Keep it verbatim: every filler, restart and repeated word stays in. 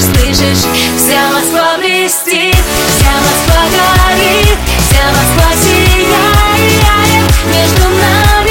слышишь? Вся Москва блестит, вся Москва горит, вся Москва сияет между нами.